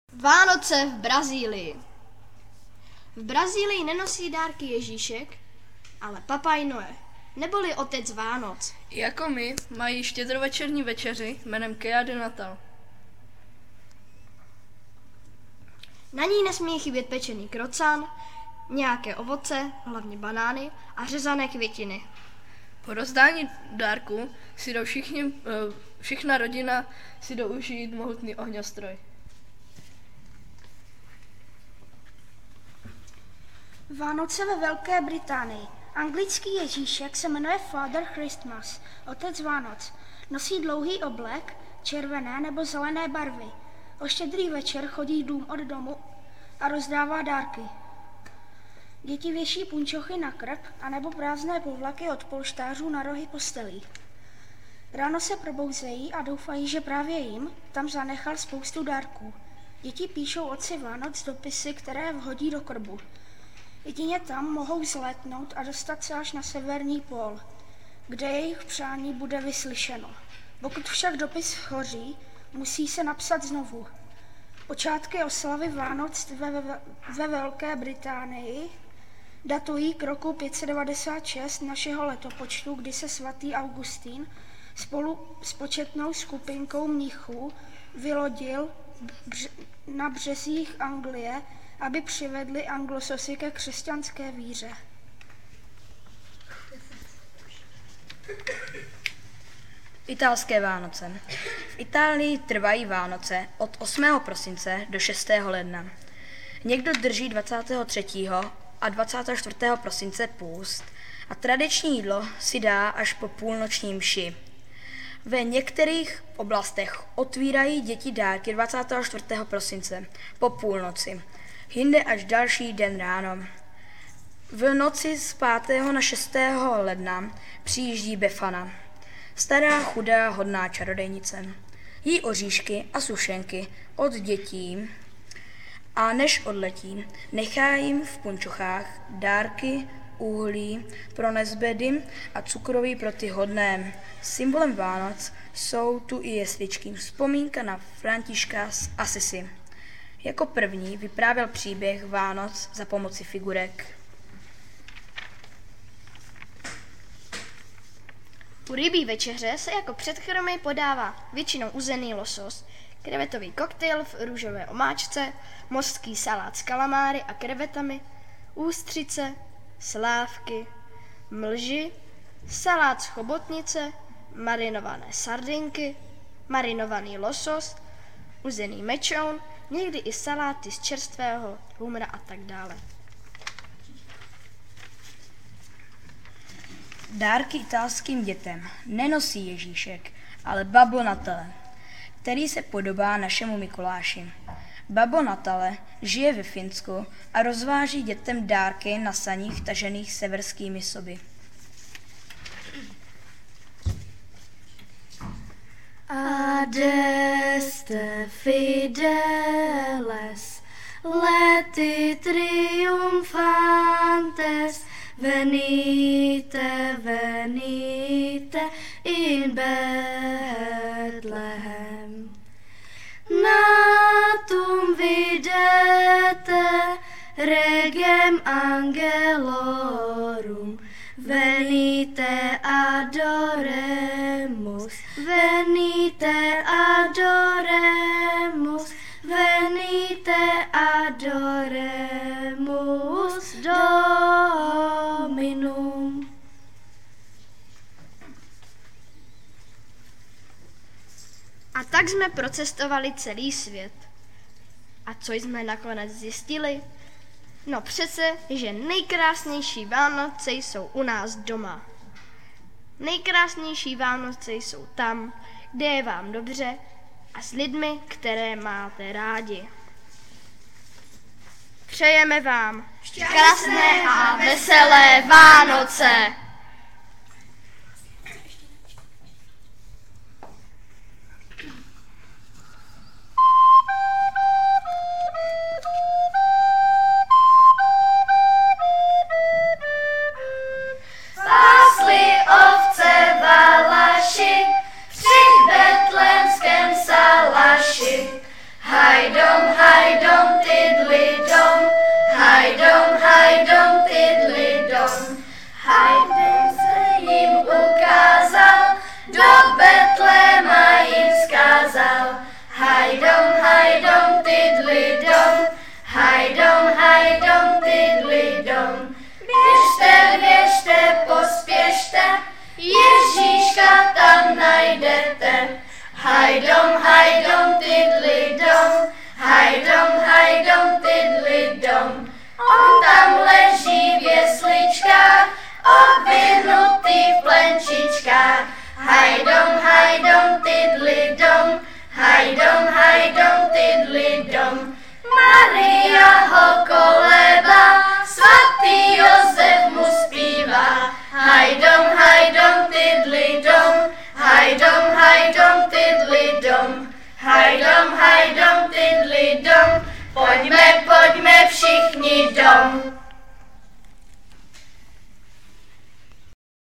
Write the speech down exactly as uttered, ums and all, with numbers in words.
Vánoce v Brazílii. V Brazílii nenosí dárky Ježíšek, ale Papaj Noe, neboli otec Vánoc. Jako my mají štědrovečerní večeři jménem Dia de Natal. Na ní nesmí chybět pečený krocan, nějaké ovoce, hlavně banány a řezané květiny. Po rozdání dárků si jdou všichni, všechna rodina si jdou užít mohutný ohňostroj. Vánoce ve Velké Británii. Anglický Ježíšek se jmenuje Father Christmas, otec Vánoc. Nosí dlouhý oblek, červené nebo zelené barvy. O štědrý večer chodí dům od domu a rozdává dárky. Děti věší punčochy na krk anebo prázdné povlaky od polštářů na rohy postelí. Ráno se probouzejí a doufají, že právě jim tam zanechal spoustu dárků. Děti píšou otci Vánoc dopisy, které vhodí do krbu. Jedině tam mohou zlétnout a dostat se až na severní pól, kde jejich přání bude vyslyšeno. Pokud však dopis hoří, musí se napsat znovu. Počátky oslavy Vánoc ve, ve, ve Velké Británii datují k roku pět set devadesát šest našeho letopočtu, kdy se svatý Augustín spolu s početnou skupinkou mnichů vylodil bř- na březích Anglie, aby přivedli Anglosasy ke křesťanské víře. Italské Vánoce. V Itálii trvají Vánoce od osmého prosince do šestého ledna. Někdo drží dvacátého třetího a dvacátého čtvrtého prosince půst a tradiční jídlo si dá až po půlnoční mši. Ve některých oblastech otvírají děti dárky dvacátého čtvrtého prosince po půlnoci, jinde až další den ráno. V noci z pátého na šestého ledna přijíždí Befana, stará chudá hodná čarodejnice. Jí oříšky a sušenky od dětí a než odletí, nechá jim v punčochách dárky, uhlí pro nezbedy a cukroví pro ty hodné. Symbolem Vánoc jsou tu i jesličky, vzpomínka na Františka z Assisi. Jako první vyprávěl příběh Vánoc za pomoci figurek. U rybí večeře se jako předkrmy podává většinou uzený losos, krevetový koktejl v růžové omáčce, mořský salát s kalamáry a krevetami, ústřice, slávky, mlži, salát z chobotnice, marinované sardinky, marinovaný losos, uzený mečoun, někdy i saláty z čerstvého humra a tak dále. Dárky italským dětem nenosí Ježíšek, ale Babbo Natale, který se podobá našemu Mikuláši. Babbo Natale žije ve Finsku a rozváží dětem dárky na saních tažených severskými soby. Adeste fideles, leti triumphantes, venite, venite in Bethlehem. Natum videte regem angelorum, venite adoremus, venite adoremus, venite adoremus Dominum. A tak jsme procestovali celý svět. A co jsme nakonec zjistili? No přece, že nejkrásnější Vánoce jsou u nás doma. Nejkrásnější Vánoce jsou tam, kde je vám dobře a s lidmi, které máte rádi. Přejeme vám šťastné a veselé Vánoce! Pásli ovce Valaši při betlémském salaši. Hajdo hajdom, hajdom, tydli dom, hajdom, hajdom, tydli dom. Hajdom se jim ukázal, do Betléma jim vzkázal. Hajdom, hajdom, tydli dom, hajdom, hajdom, tydli dom. Běžte, běžte, pospěšte, Ježíška tam najdete. Hajdom, hajdom, tydli dom, hajdom, hajdom, tydli dom. On tam leží v jesličkách, obvinutý v plenčičkách. Hajdom, hajdom, tydli dom, hajdom, hajdom, tydli dom. Maria ho kolébá, svatý Josef mu zpívá. Hajdom, hajdom, tydli dom, hajdom, hajdom, tydli dom. Hajdom, hajdom, tydli dom, pojďme, pojďme všichni dom.